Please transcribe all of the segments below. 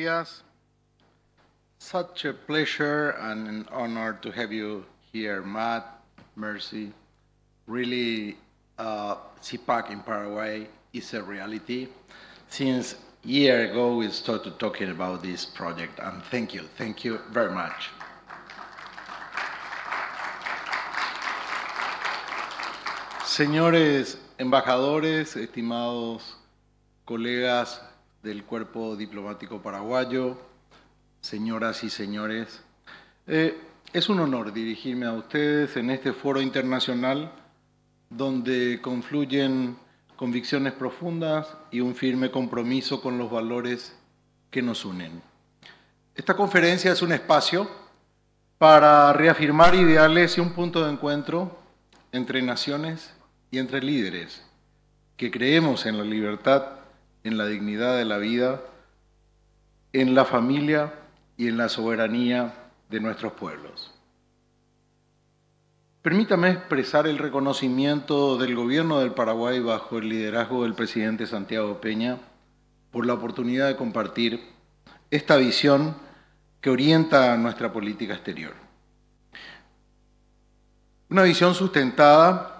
días. Such a pleasure and an honor to have you here, Matt, Mercy. Really, CPAC in Paraguay is a reality. Since a year ago, we started talking about this project, and thank you very much. Señores embajadores, estimados colegas del Cuerpo Diplomático Paraguayo, señoras y señores, es un honor dirigirme a ustedes en este foro internacional donde confluyen convicciones profundas y un firme compromiso con los valores que nos unen. Esta conferencia es un espacio para reafirmar ideales y un punto de encuentro entre naciones y entre líderes que creemos en la libertad, en la dignidad de la vida, en la familia y en la soberanía de nuestros pueblos. Permítame expresar el reconocimiento del Gobierno del Paraguay bajo el liderazgo del presidente Santiago Peña por la oportunidad de compartir esta visión que orienta nuestra política exterior. Una visión sustentada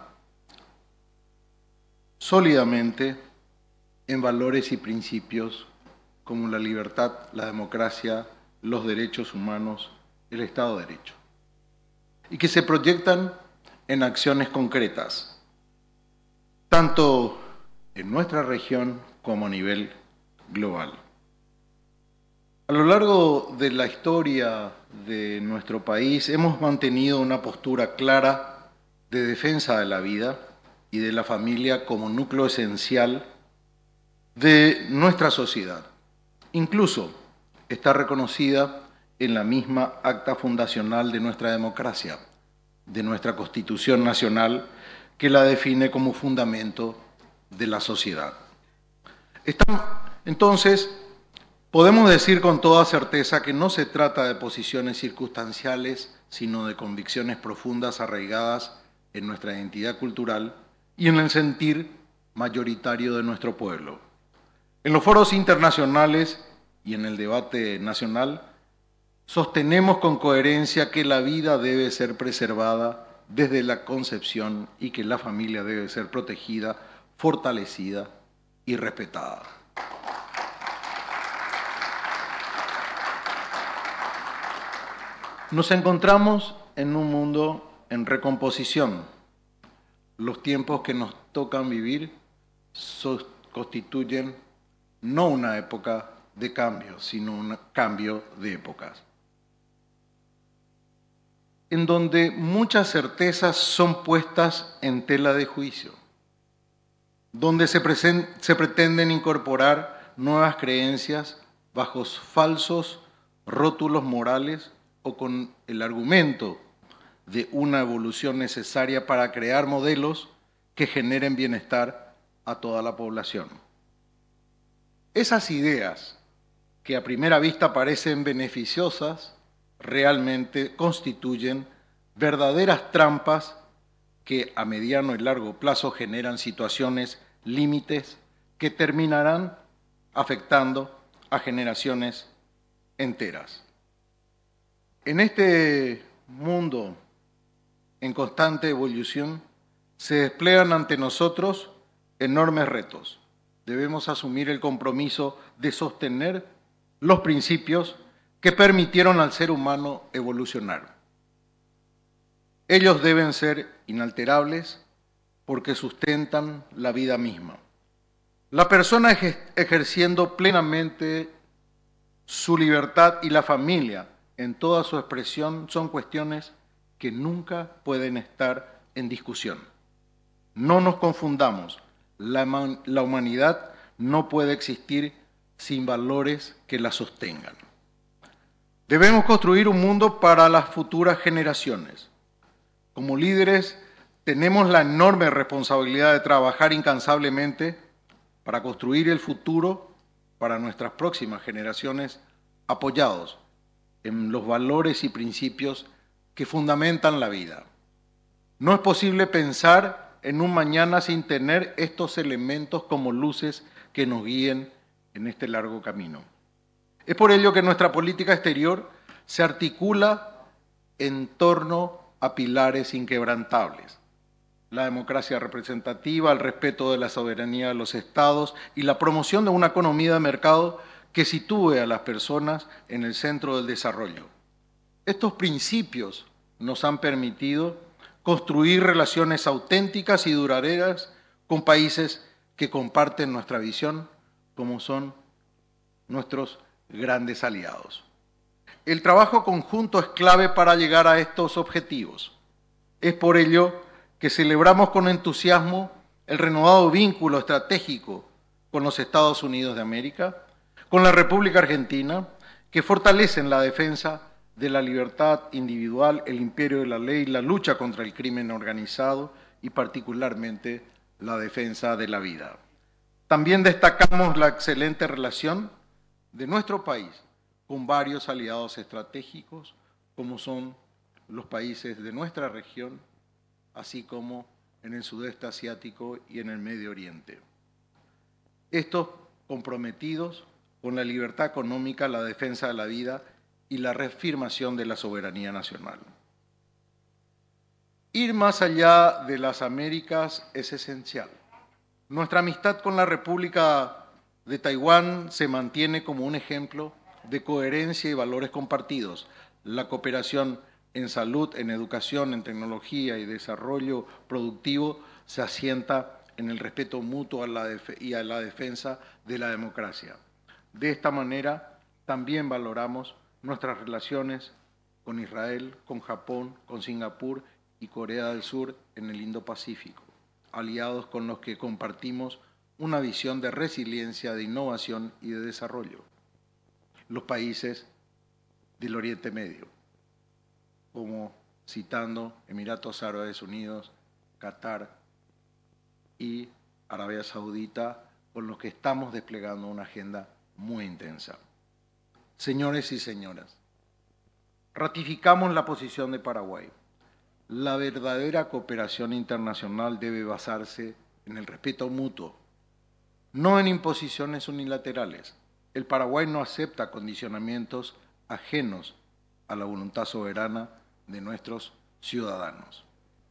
sólidamente en valores y principios como la libertad, la democracia, los derechos humanos, el Estado de Derecho, y que se proyectan en acciones concretas, tanto en nuestra región como a nivel global. A lo largo de la historia de nuestro país hemos mantenido una postura clara de defensa de la vida y de la familia como núcleo esencial de nuestra sociedad. Incluso está reconocida en la misma acta fundacional de nuestra democracia, de nuestra Constitución Nacional, que la define como fundamento de la sociedad. Entonces, podemos decir con toda certeza que no se trata de posiciones circunstanciales, sino de convicciones profundas arraigadas en nuestra identidad cultural y en el sentir mayoritario de nuestro pueblo. En los foros internacionales y en el debate nacional, sostenemos con coherencia que la vida debe ser preservada desde la concepción y que la familia debe ser protegida, fortalecida y respetada. Nos encontramos en un mundo en recomposición. Los tiempos que nos tocan vivir constituyen no una época de cambio, sino un cambio de épocas, en donde muchas certezas son puestas en tela de juicio, donde se pretenden incorporar nuevas creencias bajo falsos rótulos morales o con el argumento de una evolución necesaria para crear modelos que generen bienestar a toda la población. Esas ideas que a primera vista parecen beneficiosas, realmente constituyen verdaderas trampas que a mediano y largo plazo generan situaciones límites que terminarán afectando a generaciones enteras. En este mundo en constante evolución, se desplegan ante nosotros enormes retos. Debemos asumir el compromiso de sostener los principios que permitieron al ser humano evolucionar. Ellos deben ser inalterables porque sustentan la vida misma. La persona ejerciendo plenamente su libertad y la familia en toda su expresión son cuestiones que nunca pueden estar en discusión. No nos confundamos, la humanidad no puede existir sin valores que la sostengan. Debemos construir un mundo para las futuras generaciones. Como líderes, tenemos la enorme responsabilidad de trabajar incansablemente para construir el futuro para nuestras próximas generaciones, apoyados en los valores y principios que fundamentan la vida. No es posible pensar en un mañana sin tener estos elementos como luces que nos guíen en este largo camino. Es por ello que nuestra política exterior se articula en torno a pilares inquebrantables: la democracia representativa, el respeto de la soberanía de los estados y la promoción de una economía de mercado que sitúe a las personas en el centro del desarrollo. Estos principios nos han permitido construir relaciones auténticas y duraderas con países que comparten nuestra visión, como son nuestros grandes aliados. El trabajo conjunto es clave para llegar a estos objetivos. Es por ello que celebramos con entusiasmo el renovado vínculo estratégico con los Estados Unidos de América, con la República Argentina, que fortalecen la defensa de la libertad individual, el imperio de la ley, la lucha contra el crimen organizado y particularmente la defensa de la vida. También destacamos la excelente relación de nuestro país con varios aliados estratégicos, como son los países de nuestra región, así como en el sudeste asiático y en el Medio Oriente. Estos comprometidos con la libertad económica, la defensa de la vida y la reafirmación de la soberanía nacional. Ir más allá de las Américas es esencial. Nuestra amistad con la República de Taiwán se mantiene como un ejemplo de coherencia y valores compartidos. La cooperación en salud, en educación, en tecnología y desarrollo productivo se asienta en el respeto mutuo y a la defensa de la democracia. De esta manera, también valoramos nuestras relaciones con Israel, con Japón, con Singapur y Corea del Sur en el Indo-Pacífico, aliados con los que compartimos una visión de resiliencia, de innovación y de desarrollo. Los países del Oriente Medio, como citando Emiratos Árabes Unidos, Qatar y Arabia Saudita, con los que estamos desplegando una agenda muy intensa. Señores y señoras, ratificamos la posición de Paraguay. La verdadera cooperación internacional debe basarse en el respeto mutuo, no en imposiciones unilaterales. El Paraguay no acepta condicionamientos ajenos a la voluntad soberana de nuestros ciudadanos.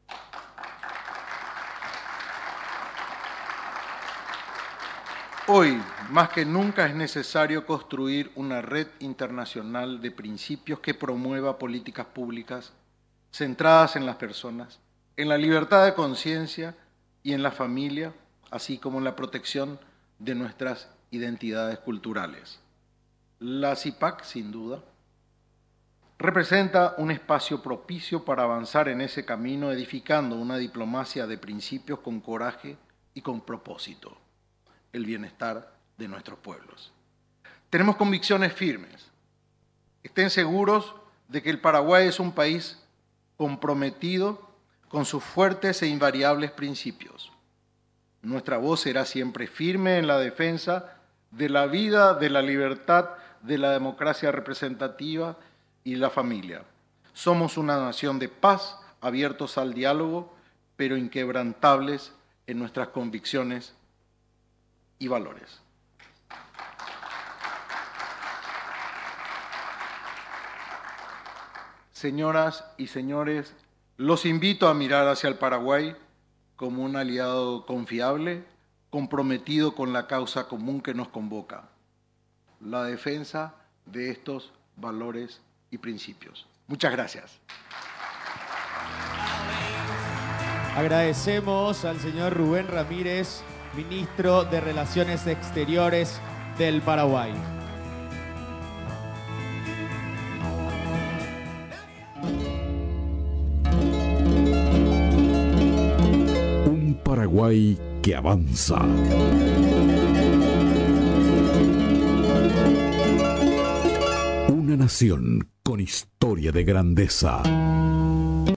Hoy, más que nunca, es necesario construir una red internacional de principios que promueva políticas públicas centradas en las personas, en la libertad de conciencia y en la familia, así como en la protección de nuestras identidades culturales. La CIPAC, sin duda, representa un espacio propicio para avanzar en ese camino, edificando una diplomacia de principios con coraje y con propósito: el bienestar de nuestros pueblos. Tenemos convicciones firmes. Estén seguros de que el Paraguay es un país comprometido con sus fuertes e invariables principios. Nuestra voz será siempre firme en la defensa de la vida, de la libertad, de la democracia representativa y la familia. Somos una nación de paz, abiertos al diálogo, pero inquebrantables en nuestras convicciones y valores. Señoras y señores, los invito a mirar hacia el Paraguay como un aliado confiable, comprometido con la causa común que nos convoca: la defensa de estos valores y principios. Muchas gracias. Agradecemos al señor Rubén Ramírez, ministro de Relaciones Exteriores del Paraguay. Un Paraguay que avanza. Una nación con historia de grandeza.